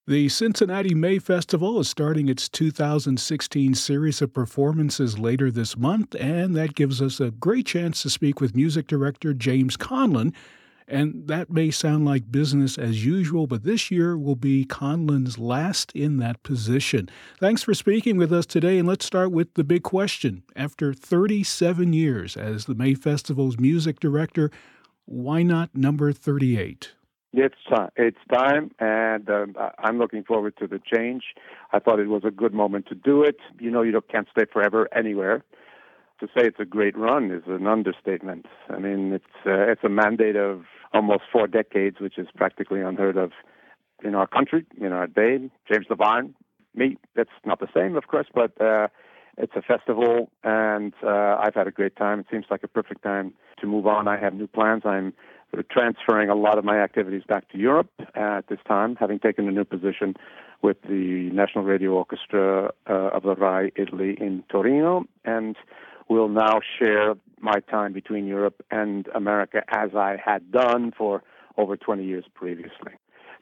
The Cincinnati May Festival is starting its 2016 series of performances later this month, and that gives us a great chance to speak with music director James Conlon. And that may sound like business as usual, but this year will be Conlon's last in that position. Thanks for speaking with us today, and let's start with the big question. After 37 years as the May Festival's music director, why not number 38? It's time, and I'm looking forward to the change. I thought it was a good moment to do it. Can't stay forever anywhere. To say it's a great run is an understatement. I mean, it's a mandate of almost 4 decades, which is practically unheard of in our country, in our day. James Levine, me, that's not the same, of course, but it's a festival, and I've had a great time. It seems like a perfect time to move on. I have new plans. I'm transferring a lot of my activities back to Europe at this time, having taken a new position with the National Radio Orchestra of the RAI Italy in Torino, and will now share my time between Europe and America as I had done for over 20 years previously.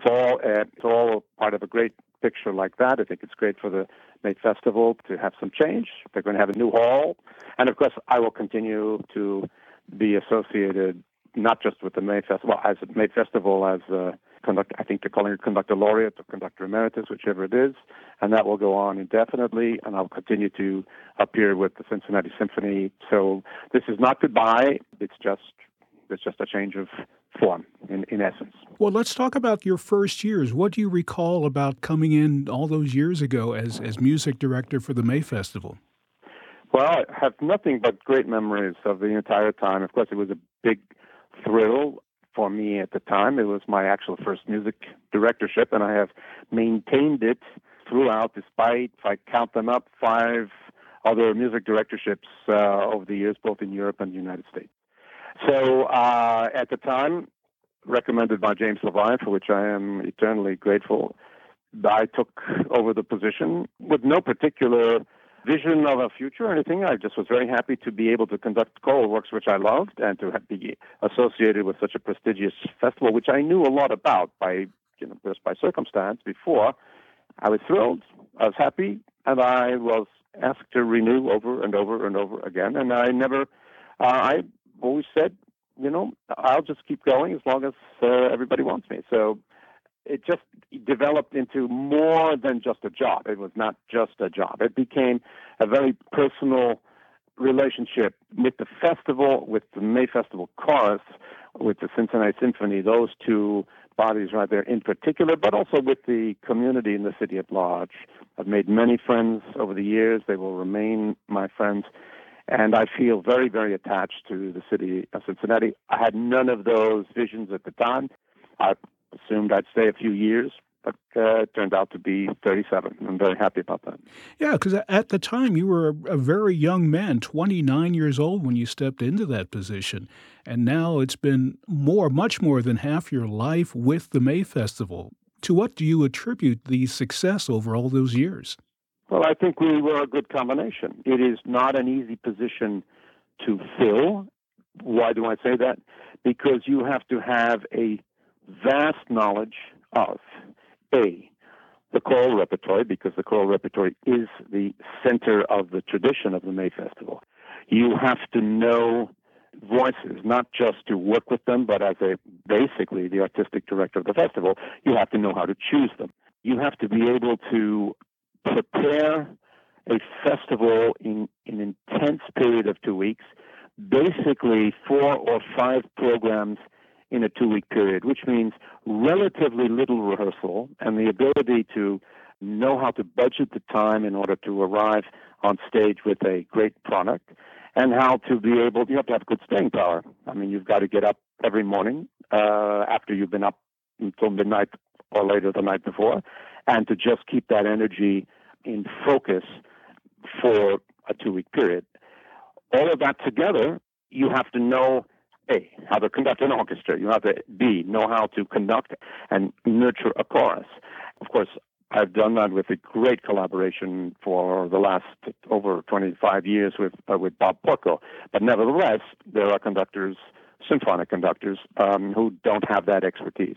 It's all part of a great picture like that. I think it's great for the May Festival to have some change. They're going to have a new hall, and of course I will continue to be associated not just with the May Festival, as a May Festival as conductor. I think they're calling it conductor laureate or conductor emeritus, whichever it is, and that will go on indefinitely. And I'll continue to appear with the Cincinnati Symphony. So this is not goodbye. It's just a change of form, in essence. Well, let's talk about your first years. What do you recall about coming in all those years ago as music director for the May Festival? Well, I have nothing but great memories of the entire time. Of course, it was a big thrill for me at the time. It was my actual first music directorship, and I have maintained it throughout, despite, if I count them up, 5 other music directorships over the years, both in Europe and the United States. So at the time, recommended by James Levine, for which I am eternally grateful, I took over the position with no particular vision of a future or anything. I just was very happy to be able to conduct choral works, which I loved, and to be associated with such a prestigious festival, which I knew a lot about just by circumstance before. I was thrilled. I was happy, and I was asked to renew over and over and over again. And I always said, I'll just keep going as long as everybody wants me. So it just developed into more than just a job. It was not just a job. It became a very personal relationship with the festival, with the May Festival Chorus, with the Cincinnati Symphony, those 2 bodies right there in particular, but also with the community in the city at large. I've made many friends over the years. They will remain my friends. And I feel very, very attached to the city of Cincinnati. I had none of those visions at the time. I assumed I'd stay a few years, but it turned out to be 37. I'm very happy about that. Yeah, because at the time you were a very young man, 29 years old when you stepped into that position. And now it's been much more than half your life with the May Festival. To what do you attribute the success over all those years? Well, I think we were a good combination. It is not an easy position to fill. Why do I say that? Because you have to have a vast knowledge of, A, the choral repertory, because the choral repertory is the center of the tradition of the May Festival. You have to know voices, not just to work with them, but as basically the artistic director of the festival, you have to know how to choose them. You have to be able to prepare a festival in an intense period of 2 weeks, basically 4 or 5 programs in a 2-week period, which means relatively little rehearsal and the ability to know how to budget the time in order to arrive on stage with a great product, and how to be able, you have to have good staying power. I mean, you've got to get up every morning after you've been up until midnight or later the night before, and to just keep that energy in focus for a 2-week period. All of that together, you have to know, A, how to conduct an orchestra. You have to, B, know how to conduct and nurture a chorus. Of course, I've done that with a great collaboration for the last over 25 years with Bob Porco. But nevertheless, there are conductors, symphonic conductors, who don't have that expertise.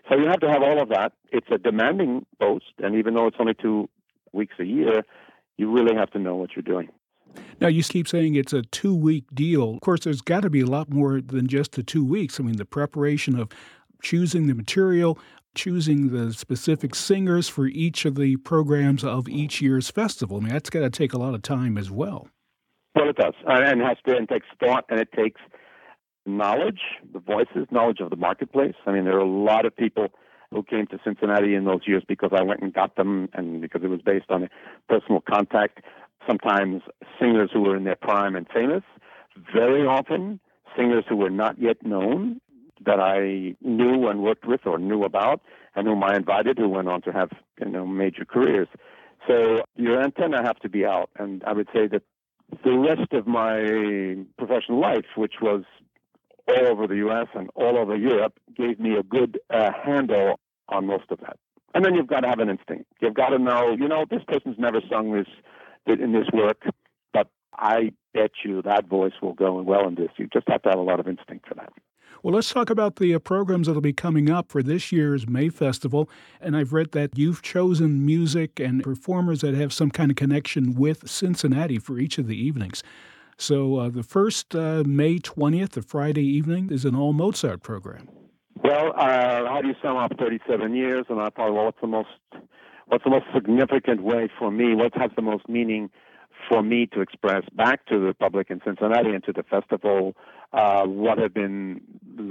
So you have to have all of that. It's a demanding post, and even though it's only 2 weeks a year, you really have to know what you're doing. Now, you keep saying it's a 2-week deal. Of course, there's got to be a lot more than just the 2 weeks. I mean, the preparation of choosing the material, choosing the specific singers for each of the programs of each year's festival. I mean, that's got to take a lot of time as well. Well, it does. And it takes thought, and it takes knowledge, the voices, knowledge of the marketplace. I mean, there are a lot of people who came to Cincinnati in those years because I went and got them and because it was based on a personal contact. Sometimes singers who were in their prime and famous. Very often, singers who were not yet known that I knew and worked with or knew about and whom I invited who went on to have, major careers. So your antenna have to be out. And I would say that the rest of my professional life, which was all over the U.S. and all over Europe, gave me a good handle on most of that. And then you've got to have an instinct. You've got to know, this person's never sung this in this work, but I bet you that voice will go well in this. You just have to have a lot of instinct for that. Well, let's talk about the programs that will be coming up for this year's May Festival. And I've read that you've chosen music and performers that have some kind of connection with Cincinnati for each of the evenings. So the first May 20th, the Friday evening, is an all Mozart program. Well, how do you sum up 37 years? And I thought, well, what's the most significant way for me? What has the most meaning for me to express back to the public in Cincinnati and to the festival? What have been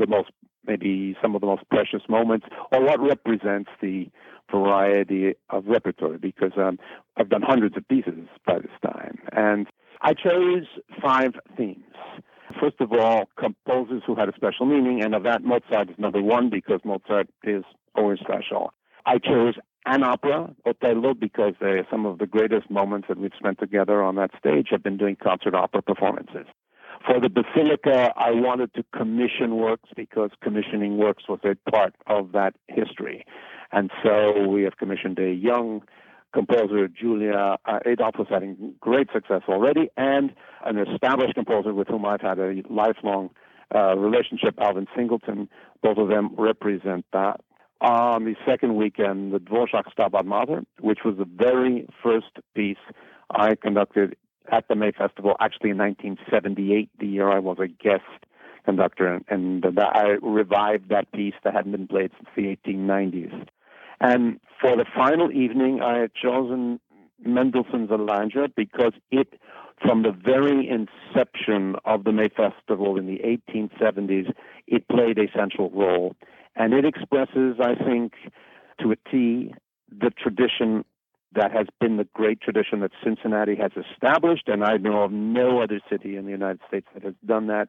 maybe some of the most precious moments, or what represents the variety of repertoire? Because I've done hundreds of pieces by this time, and I chose 5 themes. First of all, composers who had a special meaning, and of that, Mozart is number one because Mozart is always special. I chose an opera, Otello, because some of the greatest moments that we've spent together on that stage have been doing concert opera performances. For the Basilica, I wanted to commission works because commissioning works was a part of that history. And so we have commissioned a young composer, Julia Adolph, who's having great success already, and an established composer with whom I've had a lifelong relationship, Alvin Singleton. Both of them represent that. On the second weekend, the Dvorak Stabat Mater, which was the very first piece I conducted at the May Festival, actually in 1978, the year I was a guest conductor, and I revived that piece that hadn't been played since the 1890s. And for the final evening, I had chosen Mendelssohn's Allegro because it, from the very inception of the May Festival in the 1870s, it played a central role. And it expresses, I think, to a T, the tradition that has been the great tradition that Cincinnati has established, and I know of no other city in the United States that has done that,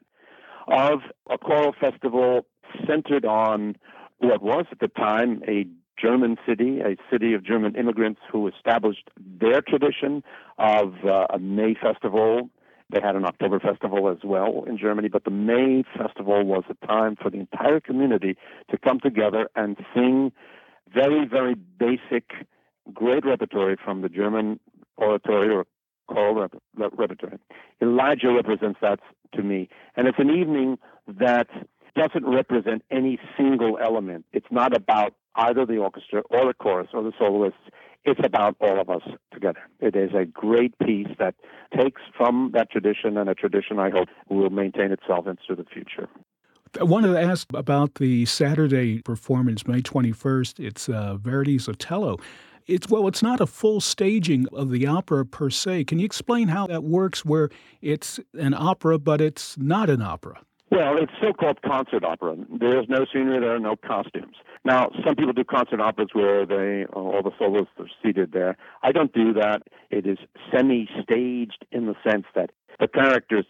of a choral festival centered on what was at the time a German city, a city of German immigrants who established their tradition of a May Festival. They had an October Festival as well in Germany, but the May Festival was a time for the entire community to come together and sing very, very basic, great repertoire from the German oratory or choral repertoire. Elijah represents that to me. And it's an evening that doesn't represent any single element. It's not about either the orchestra or the chorus or the soloists. It's about all of us together. It is a great piece that takes from that tradition, and a tradition I hope will maintain itself into the future. I wanted to ask about the Saturday performance, May 21st. It's Verdi's Otello. It's not a full staging of the opera per se. Can you explain how that works, where it's an opera, but it's not an opera? Well, it's so-called concert opera. There's no scenery, there are no costumes. Now, some people do concert operas where all the soloists are seated there. I don't do that. It is semi-staged in the sense that the characters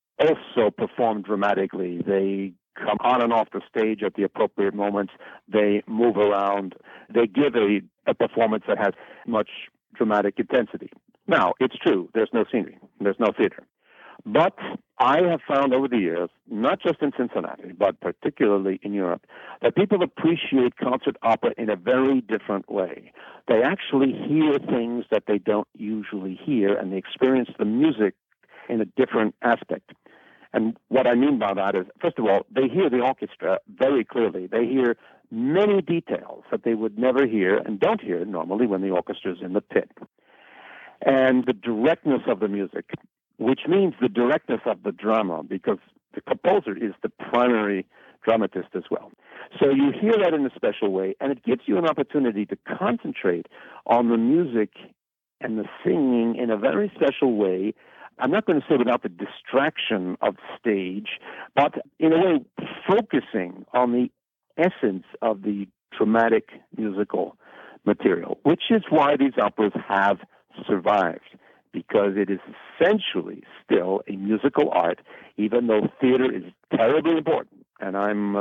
also perform dramatically. They come on and off the stage at the appropriate moments. They move around. They give a performance that has much dramatic intensity. Now, it's true. There's no scenery. There's no theater. But I have found over the years, not just in Cincinnati, but particularly in Europe, that people appreciate concert opera in a very different way. They actually hear things that they don't usually hear, and they experience the music in a different aspect. And what I mean by that is, first of all, they hear the orchestra very clearly. They hear many details that they would never hear and don't hear normally when the orchestra's in the pit. And the directness of the music, which means the directness of the drama, because the composer is the primary dramatist as well. So you hear that in a special way, and it gives you an opportunity to concentrate on the music and the singing in a very special way. I'm not going to say without the distraction of the stage, but in a way focusing on the essence of the dramatic musical material, which is why these operas have survived, because it is essentially still a musical art, even though theater is terribly important. And I'm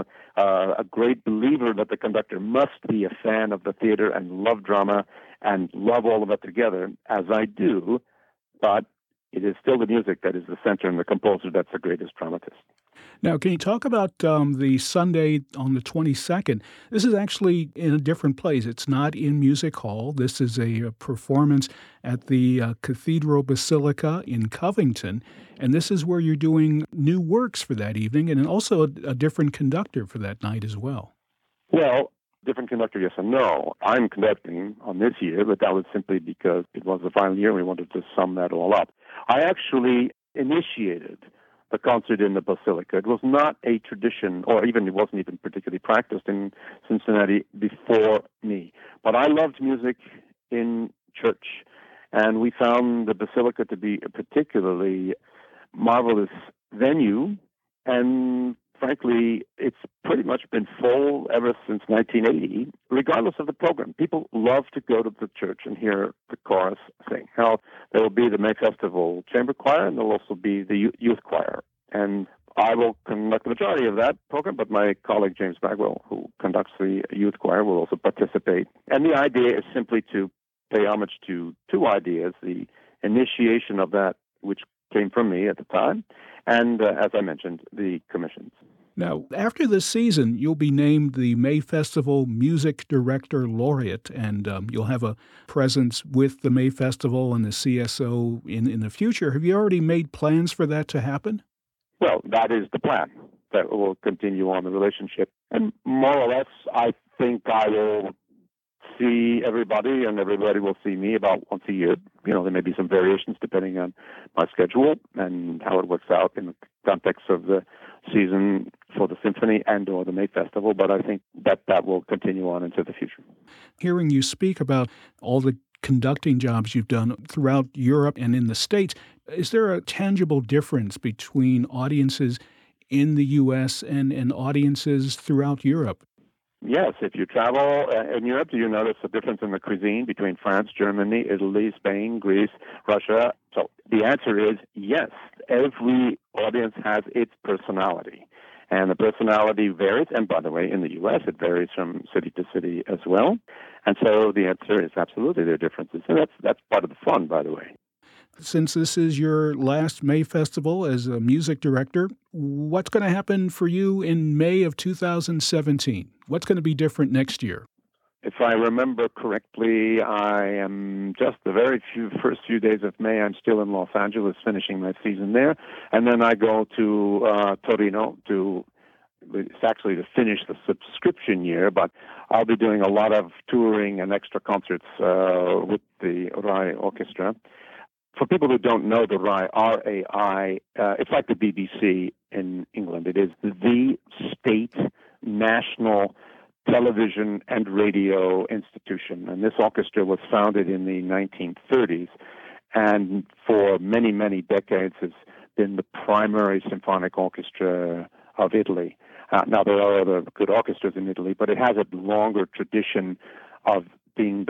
a great believer that the conductor must be a fan of the theater and love drama and love all of it together, as I do, but it is still the music that is the center and the composer that's the greatest dramatist. Now, can you talk about the Sunday on the 22nd? This is actually in a different place. It's not in Music Hall. This is a performance at the Cathedral Basilica in Covington, and this is where you're doing new works for that evening and also a different conductor for that night as well. Well, different conductor, yes and no. I'm conducting on this year, but that was simply because it was the final year and we wanted to sum that all up. I actually initiated the concert in the Basilica. It was not a tradition, or even it wasn't even particularly practiced in Cincinnati before me. But I loved music in church, and we found the Basilica to be a particularly marvelous venue, and frankly, it's pretty much been full ever since 1980, regardless of the program. People love to go to the church and hear the chorus sing. Now, there will be the May Festival Chamber Choir, and there will also be the youth choir. And I will conduct the majority of that program, but my colleague James Bagwell, who conducts the youth choir, will also participate. And the idea is simply to pay homage to two ideas: the initiation of that, which came from me at the time, and, as I mentioned, the commissions. Now, after this season, you'll be named the May Festival Music Director Laureate, and you'll have a presence with the May Festival and the CSO in the future. Have you already made plans for that to happen? Well, that is the plan, that will continue on the relationship. And more or less, I think I will see everybody and everybody will see me about once a year. You know, there may be some variations depending on my schedule and how it works out in the context of the season for the symphony and or the May Festival, but I think that will continue on into the future. Hearing you speak about all the conducting jobs you've done throughout Europe and in the States, is there a tangible difference between audiences in the U.S. and audiences throughout Europe? Yes, if you travel in Europe, do you notice a difference in the cuisine between France, Germany, Italy, Spain, Greece, Russia? So the answer is yes. Every audience has its personality. And the personality varies. And by the way, in the U.S., it varies from city to city as well. And so the answer is absolutely there are differences. And that's part of the fun, by the way. Since this is your last May Festival as a music director, what's going to happen for you in May of 2017? What's going to be different next year? If I remember correctly, I am just the first few days of May, I'm still in Los Angeles finishing my season there. And then I go to Torino it's actually to finish the subscription year, but I'll be doing a lot of touring and extra concerts with the RAI Orchestra. For people who don't know the RAI, R-A-I, it's like the BBC in England. It is the state national television and radio institution. And this orchestra was founded in the 1930s and for many, many decades has been the primary symphonic orchestra of Italy. Now, there are other good orchestras in Italy, but it has a longer tradition of being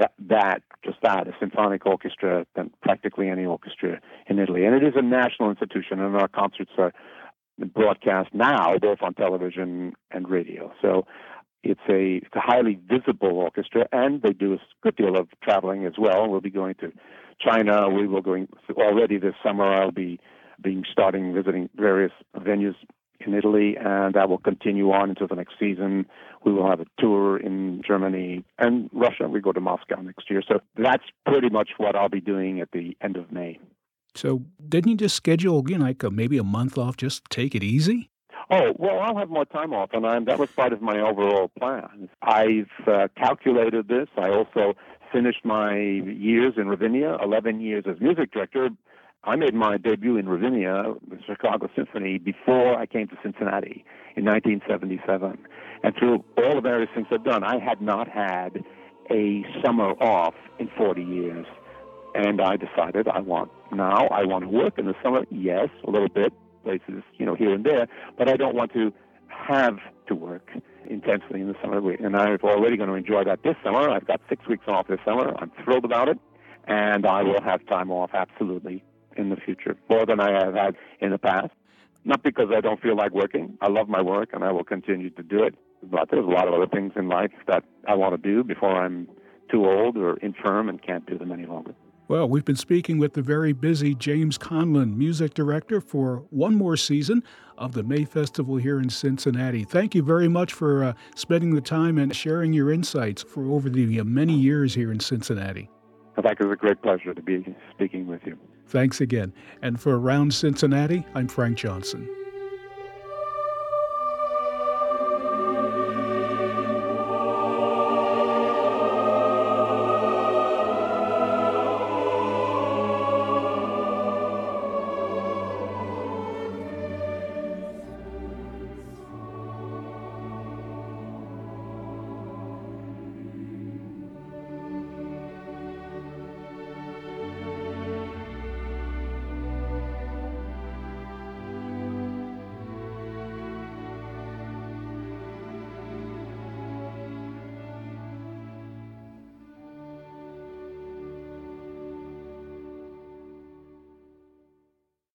a symphonic orchestra than practically any orchestra in Italy. And it is a national institution, and our concerts are broadcast now both on television and radio. So it's a highly visible orchestra, and they do a good deal of traveling as well. We'll be going to China. We will going already this summer. I'll be starting visiting various venues in Italy, and that will continue on into the next season. We will have a tour in Germany and Russia. We go to Moscow next year. So that's pretty much what I'll be doing at the end of May. So didn't you just schedule, maybe a month off, just take it easy? Oh, well, I'll have more time off, and that was part of my overall plan. I've calculated this. I also finished my years in Ravinia, 11 years as music director. I made my debut in Ravinia, the Chicago Symphony, before I came to Cincinnati in 1977. And through all the various things I've done, I had not had a summer off in 40 years. And I decided I want to work in the summer, yes, a little bit, places, here and there, but I don't want to have to work intensely in the summer. And I'm already going to enjoy that this summer. I've got 6 weeks off this summer. I'm thrilled about it. And I will have time off, absolutely, in the future, more than I have had in the past. Not because I don't feel like working. I love my work, and I will continue to do it. But there's a lot of other things in life that I want to do before I'm too old or infirm and can't do them any longer. Well, we've been speaking with the very busy James Conlon, music director for one more season of the May Festival here in Cincinnati. Thank you very much for spending the time and sharing your insights for over the many years here in Cincinnati. I think it was a great pleasure to be speaking with you. Thanks again. And for Around Cincinnati, I'm Frank Johnson.